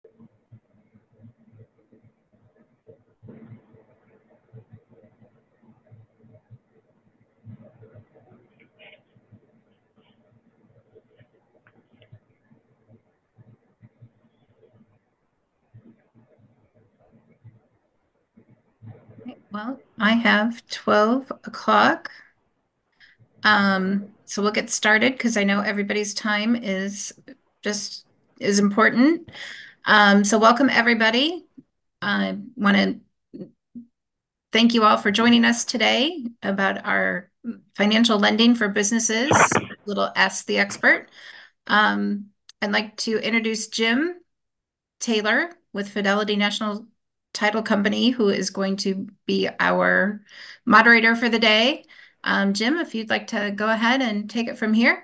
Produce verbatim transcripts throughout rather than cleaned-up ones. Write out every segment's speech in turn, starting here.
Well, I have twelve o'clock. Um, so we'll get started because I know everybody's time is just is important. Um, so welcome everybody. I want to thank you all for joining us today about our financial lending for businesses, little Ask the Expert. Um, I'd like to introduce Jim Taylor with Fidelity National Title Company, who is going to be our moderator for the day. Um, Jim, if you'd like to go ahead and take it from here.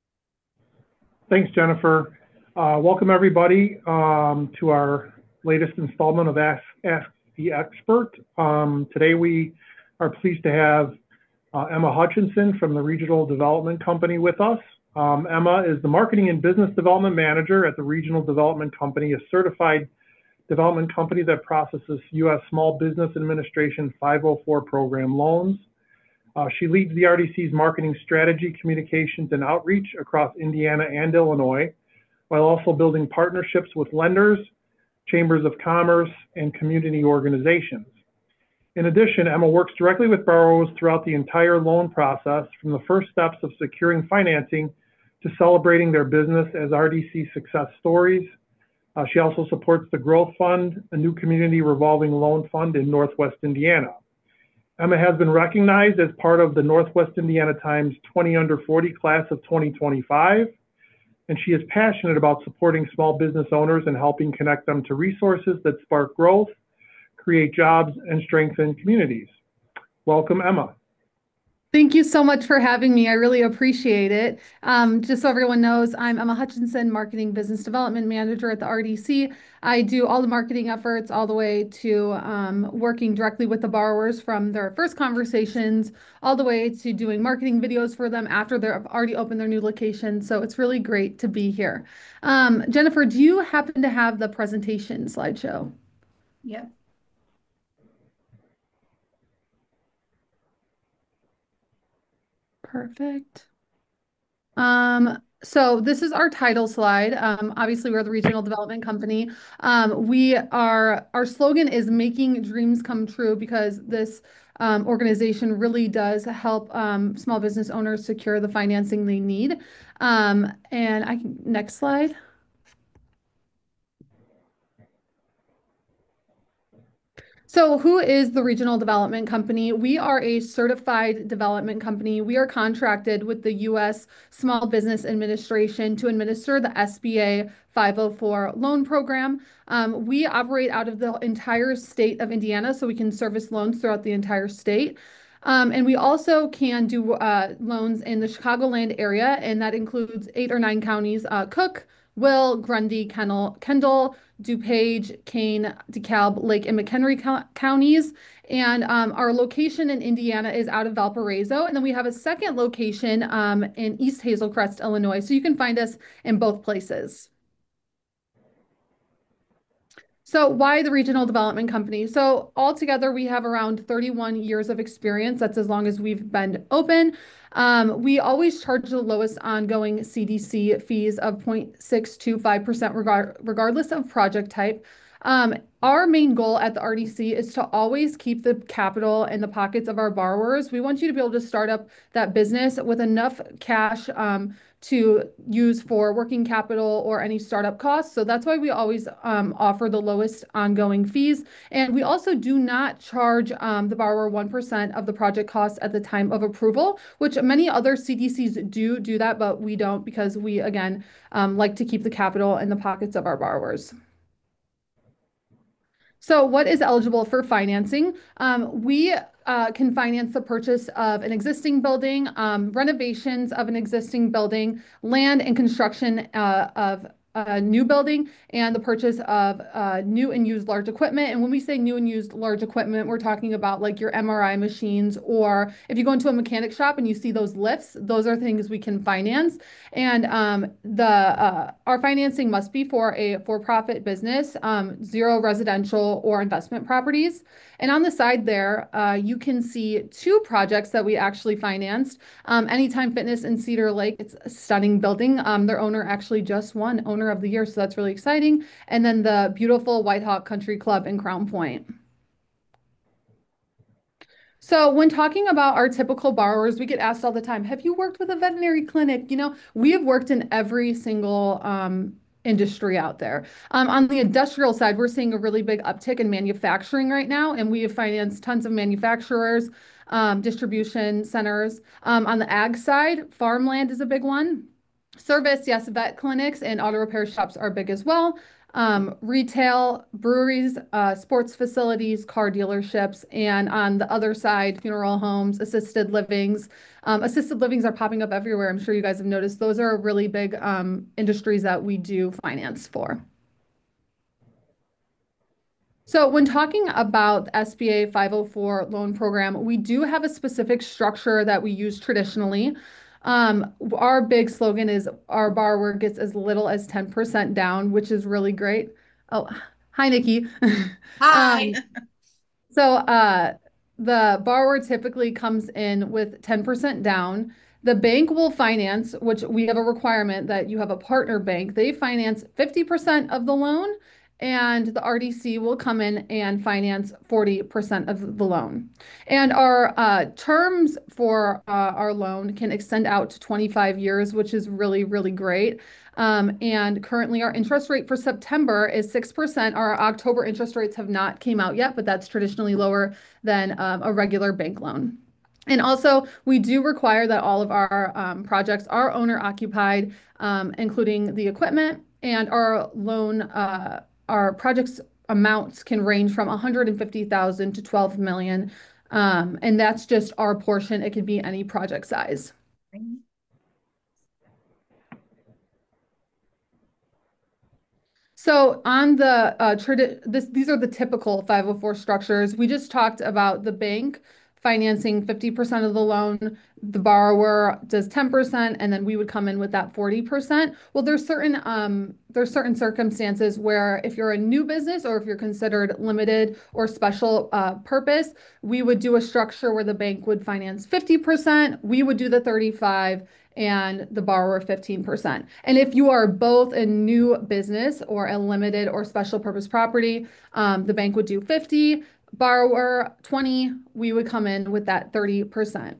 Thanks, Jennifer. Uh, welcome, everybody, um, to our latest installment of Ask, Ask the Expert. Um, today, we are pleased to have uh, Emma Hutchinson from the Regional Development Company with us. Um, Emma is the Marketing and Business Development Manager at the Regional Development Company, a certified development company that processes U S Small Business Administration five oh four program loans. Uh, she leads the R D C's marketing strategy, communications, and outreach across Indiana and Illinois, while also building partnerships with lenders, chambers of commerce, and community organizations. In addition, Emma works directly with borrowers throughout the entire loan process, from the first steps of securing financing to celebrating their business as R D C success stories. Uh, she also supports the Growth Fund, a new community revolving loan fund in Northwest Indiana. Emma has been recognized as part of the Northwest Indiana Times twenty under forty class of twenty twenty-five, and she is passionate about supporting small business owners and helping connect them to resources that spark growth, create jobs, and strengthen communities. Welcome, Emma. Thank you so much for having me. I really appreciate it. Um, just so everyone knows, I'm Emma Hutchinson, Marketing Business Development Manager at the R D C. I do all the marketing efforts all the way to um, working directly with the borrowers from their first conversations all the way to doing marketing videos for them after they've already opened their new location. So it's really great to be here. Um, Jennifer, do you happen to have the presentation slideshow? Yep. Perfect. Um, so this is our title slide. Um, obviously, we're the Regional Development Company. Um, we are, our slogan is making dreams come true, because this um, organization really does help um, small business owners secure the financing they need. Um, and I can, next slide. So who is the Regional Development Company? We are a certified development company. We are contracted with the U S Small Business Administration to administer the S B A five oh four loan program. Um, we operate out of the entire state of Indiana, so we can service loans throughout the entire state. Um, and we also can do uh, loans in the Chicagoland area, and that includes eight or nine counties, uh, Cook, Will, Grundy, Kendall, Kendall, DuPage, Kane, DeKalb, Lake, and McHenry counties. And um, our location in Indiana is out of Valparaiso. And then we have a second location um, in East Hazel Crest, Illinois. So you can find us in both places. So why the Regional Development Company? So altogether, we have around thirty-one years of experience. That's as long as we've been open. Um, we always charge the lowest ongoing C D C fees of zero point six two five percent regard regardless of project type. Um, our main goal at the R D C is to always keep the capital in the pockets of our borrowers. We want you to be able to start up that business with enough cash um, to use for working capital or any startup costs. So that's why we always um, offer the lowest ongoing fees. And we also do not charge um, the borrower one percent of the project costs at the time of approval, which many other C D Cs do do that, but we don't, because we, again, um, like to keep the capital in the pockets of our borrowers. So what is eligible for financing? Um, we uh, can finance the purchase of an existing building, um, renovations of an existing building, land and construction uh, of a new building and the purchase of uh, new and used large equipment. And when we say new and used large equipment, we're talking about like your M R I machines, or if you go into a mechanic shop and you see those lifts, those are things we can finance. And um, the uh, our financing must be for a for-profit business, um, zero residential or investment properties. And on the side there, uh, you can see two projects that we actually financed. Um, Anytime Fitness in Cedar Lake, it's a stunning building. Um, their owner actually just won Owner of the Year, so that's really exciting. And then the beautiful White Hawk Country Club in Crown Point. So when talking about our typical borrowers, we get asked all the time, have you worked with a veterinary clinic? You know, we have worked in every single um, industry out there. Um, on the industrial side, we're seeing a really big uptick in manufacturing right now, and we have financed tons of manufacturers, um, distribution centers. Um, on the ag side, farmland is a big one. Service, yes, vet clinics and auto repair shops are big as well. Um, retail, breweries, uh, sports facilities, car dealerships, and on the other side, funeral homes, assisted livings. Um, assisted livings are popping up everywhere. I'm sure you guys have noticed. Those are really big um, industries that we do finance for. So when talking about the S B A five oh four loan program, we do have a specific structure that we use traditionally. Um, our big slogan is our borrower gets as little as ten percent down, which is really great. Oh, hi, Nikki. Hi. Um, so uh, the borrower typically comes in with ten percent down. The bank will finance, which we have a requirement that you have a partner bank. They finance fifty percent of the loan, and the R D C will come in and finance forty percent of the loan. And our uh, terms for uh, our loan can extend out to twenty-five years, which is really, really great. Um, and currently our interest rate for September is six percent. Our October interest rates have not came out yet, but that's traditionally lower than um, a regular bank loan. And also, we do require that all of our um, projects are owner occupied, um, including the equipment, and our loan, uh, our projects amounts can range from one hundred fifty thousand to twelve million. Um, and that's just our portion. It could be any project size. So on the uh, tradi this, these are the typical five oh four structures. We just talked about the bank financing fifty percent of the loan, the borrower does ten percent, and then we would come in with that forty percent. Well, there's certain um, there's certain circumstances where if you're a new business or if you're considered limited or special uh, purpose, we would do a structure where the bank would finance fifty percent, we would do the thirty-five, and the borrower fifteen percent. And if you are both a new business or a limited or special purpose property, um, the bank would do fifty, borrower twenty, we would come in with that thirty percent.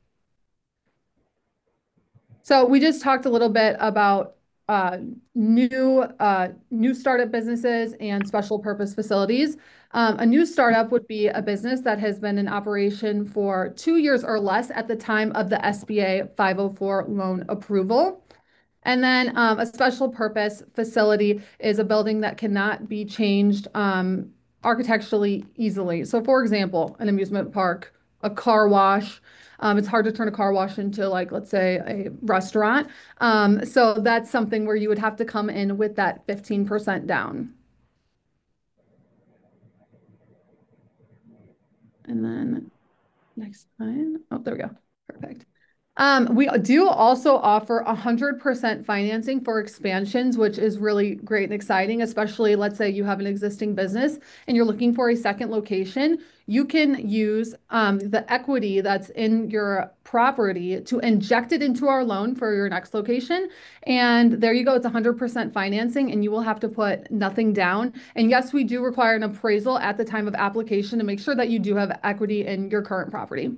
So we just talked a little bit about uh, new uh, new startup businesses and special purpose facilities. Um, a new startup would be a business that has been in operation for two years or less at the time of the S B A five oh four loan approval. And then um, a special purpose facility is a building that cannot be changed um, architecturally easily. So for example, an amusement park, a car wash. Um, it's hard to turn a car wash into, like, let's say a restaurant. Um, so that's something where you would have to come in with that fifteen percent down. And then next slide. Oh, there we go. Perfect. Um, we do also offer one hundred percent financing for expansions, which is really great and exciting, especially let's say you have an existing business and you're looking for a second location. You can use um, the equity that's in your property to inject it into our loan for your next location. And there you go. It's one hundred percent financing and you will have to put nothing down. And yes, we do require an appraisal at the time of application to make sure that you do have equity in your current property.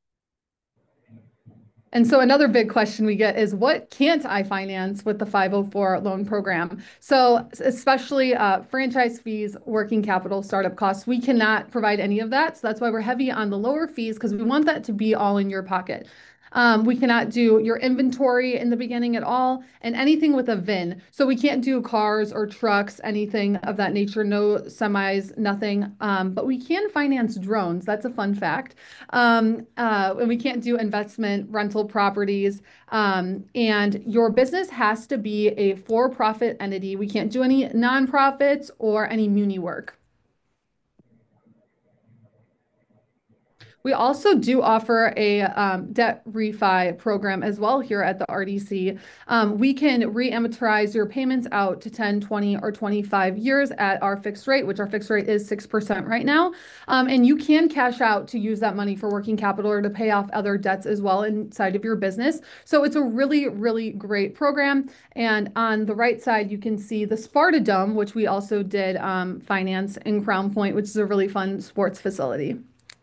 And so another big question we get is, what can't I finance with the five oh four loan program? So especially uh, franchise fees, working capital, startup costs, we cannot provide any of that. So that's why we're heavy on the lower fees, because we want that to be all in your pocket. Um, we cannot do your inventory in the beginning at all, and anything with a V I N. So we can't do cars or trucks, anything of that nature, no semis, nothing. Um, but we can finance drones. That's a fun fact. Um, uh, and we can't do investment, rental properties. Um, and your business has to be a for-profit entity. We can't do any nonprofits or any muni work. We also do offer a um, debt refi program as well here at the R D C. Um, we can re-amortize your payments out to ten, twenty, or twenty-five years at our fixed rate, which our fixed rate is six percent right now. Um, and you can cash out to use that money for working capital or to pay off other debts as well inside of your business. So it's a really, really great program. And on the right side, you can see the Sparta Dome, which we also did um, finance in Crown Point, which is a really fun sports facility.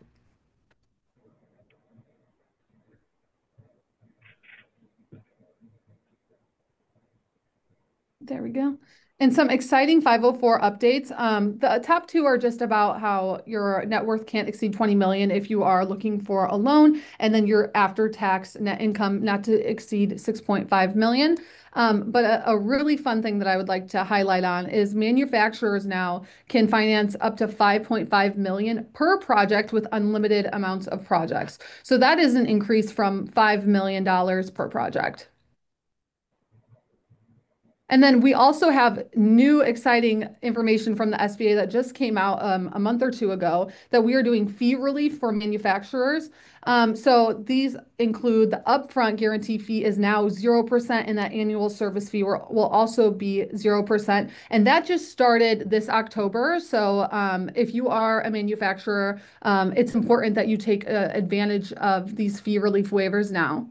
There we go. And some exciting five oh four updates. Um, the top two are just about how your net worth can't exceed twenty million if you are looking for a loan, and then your after-tax net income not to exceed six point five million. Um, but a, a really fun thing that I would like to highlight on is manufacturers now can finance up to five point five million per project with unlimited amounts of projects. So that is an increase from five million dollars per project. And then we also have new exciting information from the S B A that just came out um, a month or two ago that we are doing fee relief for manufacturers. Um, so these include the upfront guarantee fee is now zero percent, and that annual service fee will, will also be zero percent. And that just started this October. So um, if you are a manufacturer, um, it's important that you take uh, advantage of these fee relief waivers now.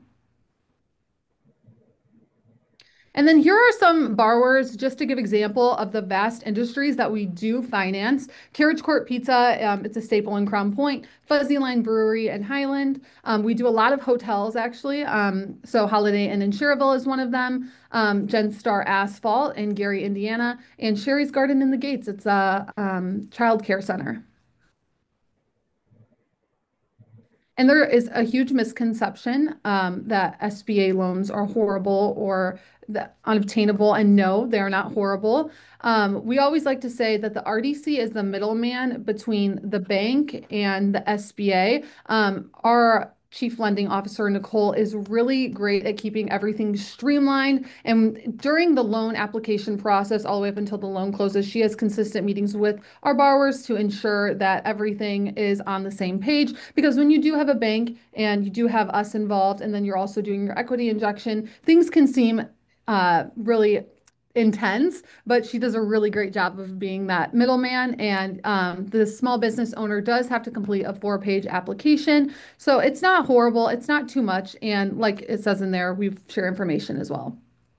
And then here are some borrowers, just to give example of the vast industries that we do finance. Carriage Court Pizza, um, it's a staple in Crown Point. Fuzzy Line Brewery in Highland. Um, we do a lot of hotels, actually. Um, so Holiday Inn in Cherville is one of them. Um, Genstar Asphalt in Gary, Indiana. And Sherry's Garden in the Gates. It's a um, child care center. And there is a huge misconception um, that S B A loans are horrible or unobtainable. And no, they're not horrible. Um, we always like to say that the R D C is the middleman between the bank and the S B A. Um, our Chief Lending Officer, Nicole, is really great at keeping everything streamlined. And during the loan application process, all the way up until the loan closes, she has consistent meetings with our borrowers to ensure that everything is on the same page. Because when you do have a bank and you do have us involved, and then you're also doing your equity injection, things can seem uh, really intense, but she does a really great job of being that middleman. And um, the small business owner does have to complete a four-page application. So it's not horrible. It's not too much. And like it says in there, we share information as well.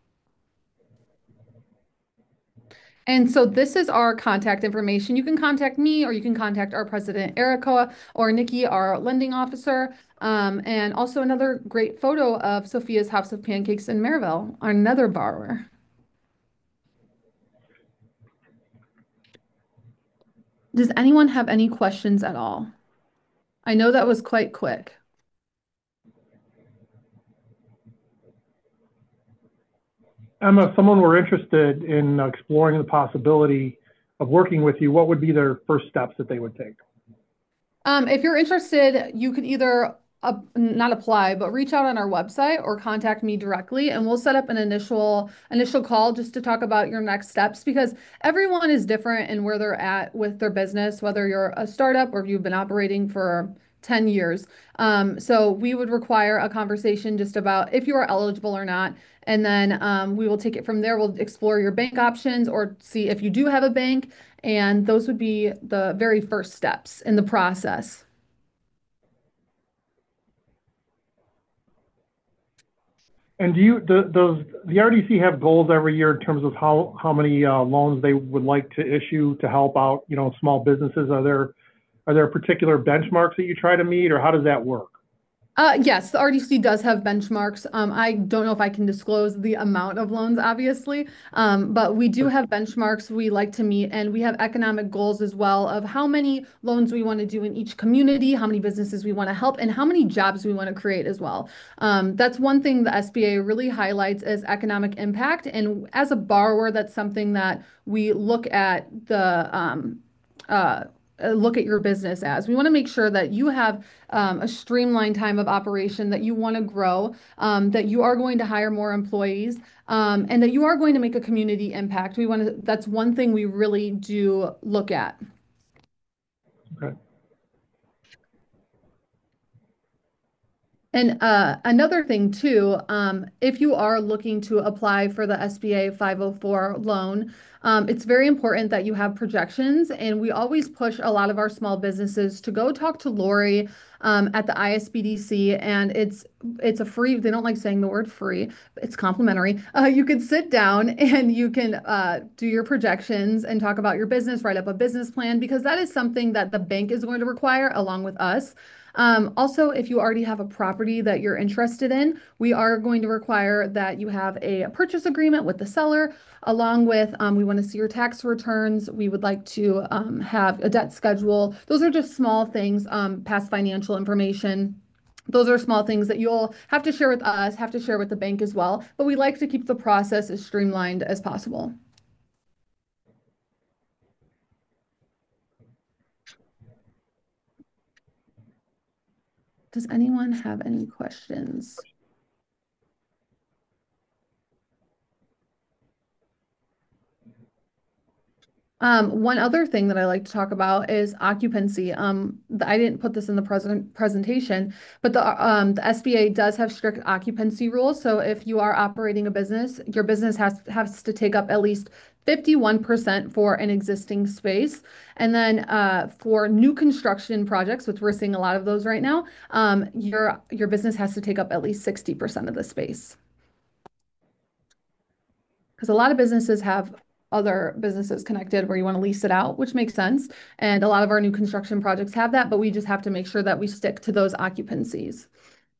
And so this is our contact information. You can contact me, or you can contact our president, Erica, or Nikki, our lending officer. Um, and also another great photo of Sophia's House of Pancakes in Maryville, another borrower. Does anyone have any questions at all? I know that was quite quick. Emma, if someone were interested in exploring the possibility of working with you, what would be their first steps that they would take? Um, if you're interested, you could either uh, not apply, but reach out on our website or contact me directly, and we'll set up an initial initial call just to talk about your next steps, because everyone is different in where they're at with their business, whether you're a startup or if you've been operating for ten years. Um, so we would require a conversation just about if you are eligible or not. And then um, we will take it from there. We'll explore your bank options or see if you do have a bank. And those would be the very first steps in the process. And do you, do, does the R D C have goals every year in terms of how, how many uh, loans they would like to issue to help out, you know, small businesses? Are there, are there particular benchmarks that you try to meet, or how does that work? Uh, yes, the R D C does have benchmarks. Um, I don't know if I can disclose the amount of loans, obviously, um, but we do have benchmarks we like to meet, and we have economic goals as well of how many loans we want to do in each community, how many businesses we want to help, and how many jobs we want to create as well. Um, that's one thing the S B A really highlights is economic impact, and as a borrower, that's something that we look at the um, uh, uh, look at your business as. We want to make sure that you have um, a streamlined time of operation, that you want to grow, um, that you are going to hire more employees, um, and that you are going to make a community impact. We want to, that's one thing we really do look at. Okay. And uh, another thing too, um, if you are looking to apply for the S B A five oh four loan, um, it's very important that you have projections. And we always push a lot of our small businesses to go talk to Lori um, at the I S B D C. And it's it's a free, they don't like saying the word free, but it's complimentary. Uh, you can sit down and you can uh, do your projections and talk about your business, write up a business plan, because that is something that the bank is going to require along with us. Um, also, if you already have a property that you're interested in, we are going to require that you have a purchase agreement with the seller, along with um, we want to see your tax returns. We would like to um, have a debt schedule. Those are just small things, um, past financial information. Those are small things that you'll have to share with us, have to share with the bank as well. But we like to keep the process as streamlined as possible. Does anyone have any questions? Um, one other thing that I like to talk about is occupancy. Um, the- I didn't put this in the present presentation, but the um, the S B A does have strict occupancy rules. So if you are operating a business, your business has has to take up at least fifty-one percent for an existing space. And then uh, for new construction projects, which we're seeing a lot of those right now, um, your your business has to take up at least sixty percent of the space. Because a lot of businesses have other businesses connected where you want to lease it out, which makes sense. And a lot of our new construction projects have that, but we just have to make sure that we stick to those occupancies.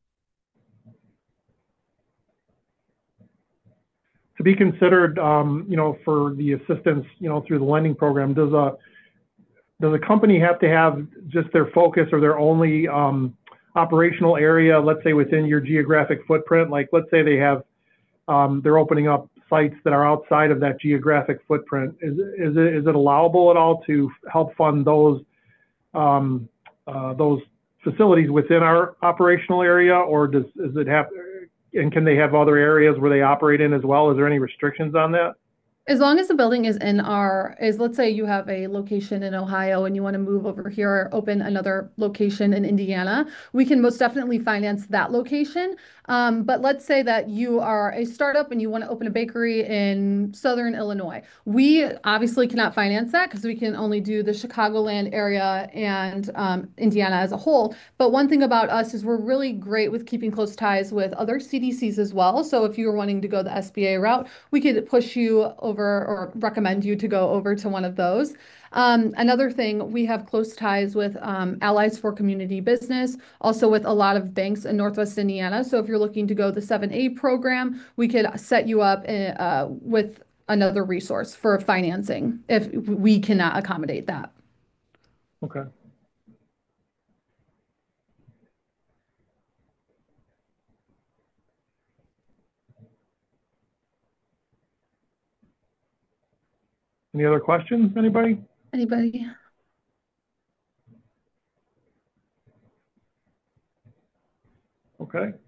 To be considered, um, you know, for the assistance, you know, through the lending program, does a does a company have to have just their focus or their only um, operational area, let's say within your geographic footprint? Like, let's say they have, um, they're opening up sites that are outside of that geographic footprint. Is, is, it, is it allowable at all to help fund those, um, uh, those facilities within our operational area, or does, does it have, and can they have other areas where they operate in as well? Is there any restrictions on that? As long as the building is in our, is let's say you have a location in Ohio and you want to move over here or open another location in Indiana, we can most definitely finance that location. Um, but let's say that you are a startup and you want to open a bakery in Southern Illinois. We obviously cannot finance that because we can only do the Chicagoland area and um, Indiana as a whole. But one thing about us is we're really great with keeping close ties with other C D Cs as well. So if you were wanting to go the S B A route, we could push you over or recommend you to go over to one of those. Um, another thing, we have close ties with um, Allies for Community Business, also with a lot of banks in Northwest Indiana. So if you're looking to go the seven A program, we could set you up uh, with another resource for financing if we cannot accommodate that. Okay. Any other questions, anybody? Anybody? Okay. All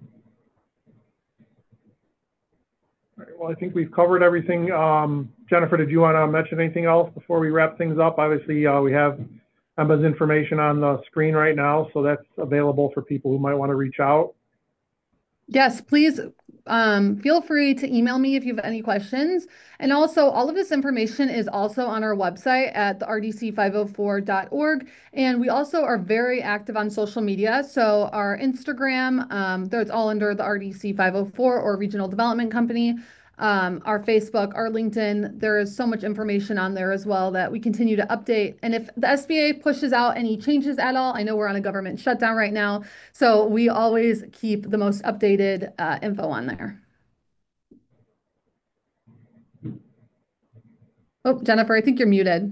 right, well, I think we've covered everything. Um, Jennifer, did you want to mention anything else before we wrap things up? Obviously, uh, we have Emma's information on the screen right now, so that's available for people who might want to reach out. Yes, please um, feel free to email me if you have any questions. And also, all of this information is also on our website at the R D C five oh four dot org. And we also are very active on social media. So our Instagram, um, that's all under the R D C five oh four or Regional Development Company. um, our Facebook, our LinkedIn. There is so much information on there as well that we continue to update. And if the S B A pushes out any changes at all, I know we're on a government shutdown right now, so we always keep the most updated uh, info on there. Oh, Jennifer, I think you're muted.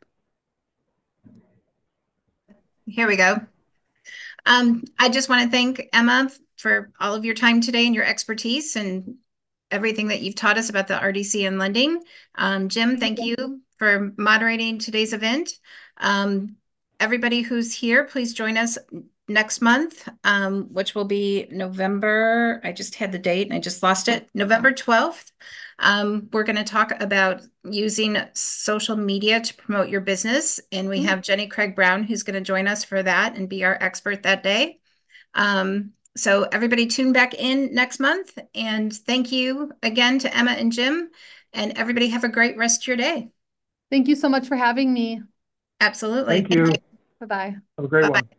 Here we go. Um, I just want to thank Emma for all of your time today and your expertise and everything that you've taught us about the R D C and lending. Um, Jim, thank you for moderating today's event. Um, everybody who's here, please join us next month, um, which will be November. I just had the date and I just lost it. November twelfth. Um, we're going to talk about using social media to promote your business. And we have Jenny Craig Brown, who's going to join us for that and be our expert that day. Um, so everybody tune back in next month. And thank you again to Emma and Jim. And everybody have a great rest of your day. Thank you so much for having me. Absolutely. Thank you. Bye-bye. Have a great Bye-bye. one.